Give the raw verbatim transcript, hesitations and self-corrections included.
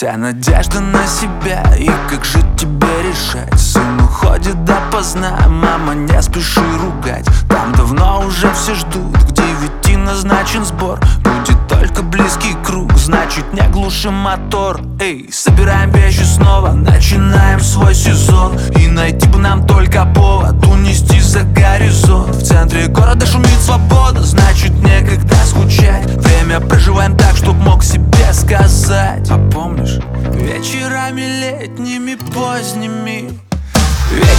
Вся надежда на себя, и как же тебе решать? Сын уходит допоздна, мама не спеши ругать. Там давно уже все ждут, к девяти назначен сбор. Будет только близкий круг, значит не глушим мотор. Эй, собираем вещи снова, начинаем свой сезон. И найти бы нам только повод унести за горизонт. В центре города шумит свобода, значит некогда скучать. Время проживаем так, чтоб мог себе сказать. А помнишь, вечерами летними поздними,